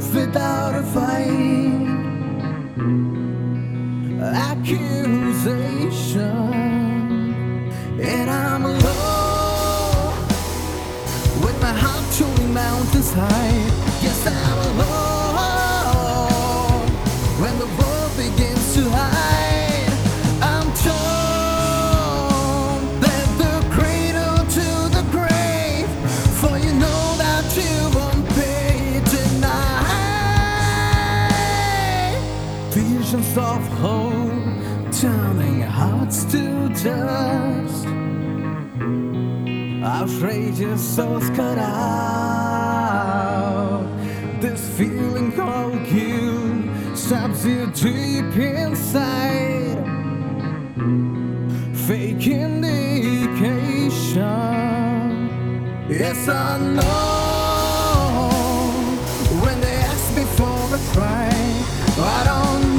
without a fight. Accusation, and I'm alone with my heart chewing mountains high. Yes, I'm alone when the world begins to hide. I'm torn, let the cradle to the grave, for you know that you won't pay tonight. Visions of hope turning hearts to dust, outrageous souls cut out. This feeling called guilt stabs you deep inside. Fake indication, it's unknown when they ask me for a cry. I don't